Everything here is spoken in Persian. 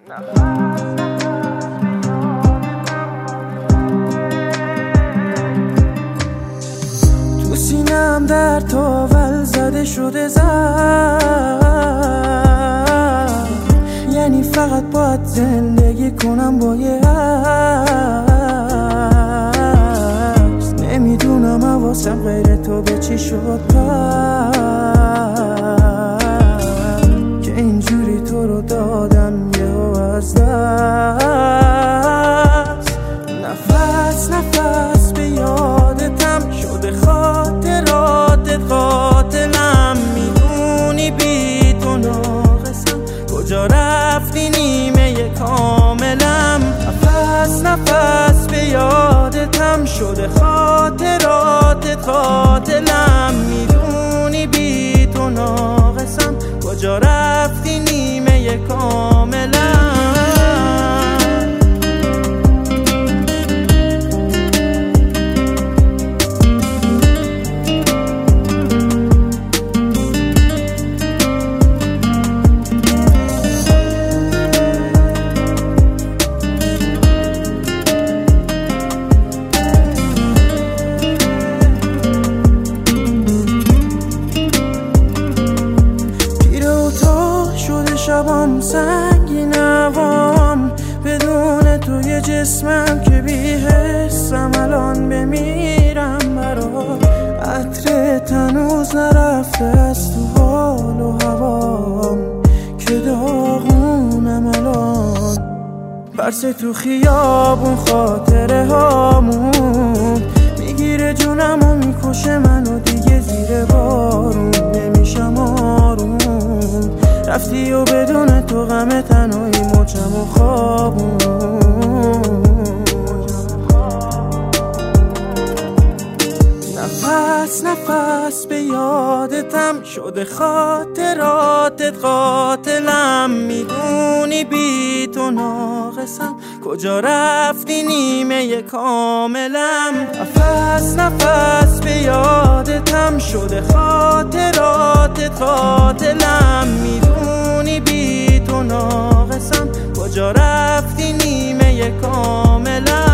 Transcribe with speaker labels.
Speaker 1: تو سینم در تاول زده شده یعنی فقط باید زندگی کنم با یه عکس. نمیدونم حواسم غیر تو به چی شد که اینجوری تو رو دادم یهو از دست. نفس نفس به یادتم شده خاطراتت قاتلم. میدونی بی تو ناقصم کجا رفتی نیمه کاملم. نفس نفس به یادتم شده خاطراتت قاتلم. میدونی بی تو ناقصم کجا رفتی نیمه کاملم. شبام سنگین هوام بدون تو یه جسمم که بی حسم الان بمیرم برات. عطرت هنوز نرفته از تو حال و هوام که داغونم الان. برس تو خیابون خاطره هامون میگیره جونم و میکشه منو دیگه زیر بارون نمیشم آروم. رفتی و بدون تو غم تنهایی مچم و خوابون. نفس نفس به یادتم شده خاطراتت قاتلم. میدونی بی تو ناقصم کجا رفتی نیمه کاملم. نفس نفس به یادتم شده خاطراتت قاتلم. میدونی بی تو ناقصم کجا رفتی نیمه کاملم.